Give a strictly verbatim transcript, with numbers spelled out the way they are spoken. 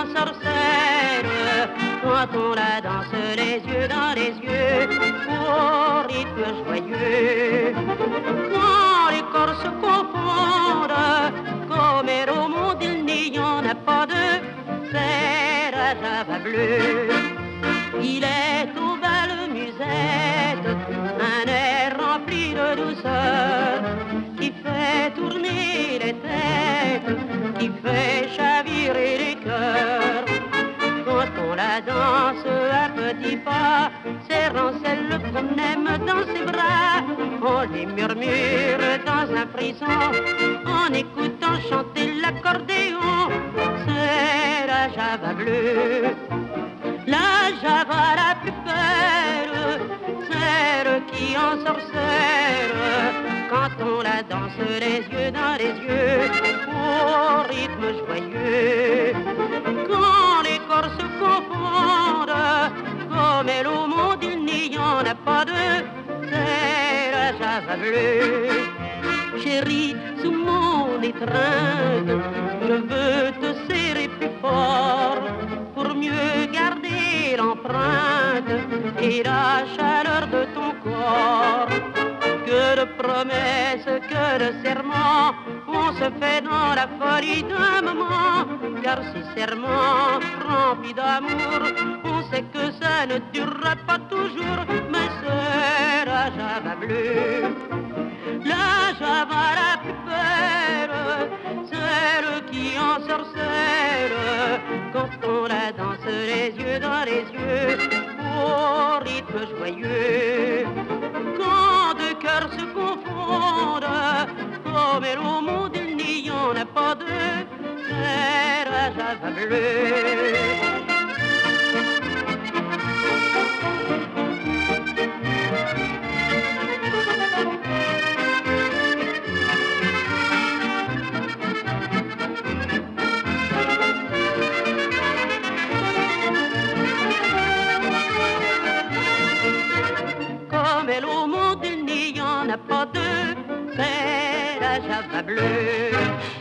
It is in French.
ensorcelle quand on la danse les yeux dans les yeux au rythme joyeux. Quand les corps se confondent, comme au monde il n'y en a pas deux, c'est la java bleue. Il est aux belles musettes un air rempli de douceur qui fait tourner les têtes, qui fait chavirer les cœurs. Quand on la danse à petits pas, serrant celle qu'on aime dans ses bras, on les murmure dans un frisson, en écoutant chanter l'accordéon. C'est la java bleue, la java la plus belle, celle qui ensorcelle quand on la danse les yeux dans les yeux au rythme joyeux. Quand les corps se confondent, comme elle au monde il n'y en a pas deux, c'est la java bleue. Chérie, sous mon étreinte, je veux te serrer plus fort pour mieux garder l'empreinte et la chaleur de ton corps. Que de promesses, que de serments, on se fait dans la folie d'un moment. Car ces serments remplis d'amour, on sait que ça ne durera pas toujours. Mais c'est la java bleue, la java la plus belle, celle qui ensorcelle quand on la danse les yeux dans les yeux au rythme joyeux. Quand deux cœurs se confondent, comme elle au monde il n'y en a pas deux, c'est la java bleue. Comme elle au monde il n'y en a pas deux, c'est la java bleue.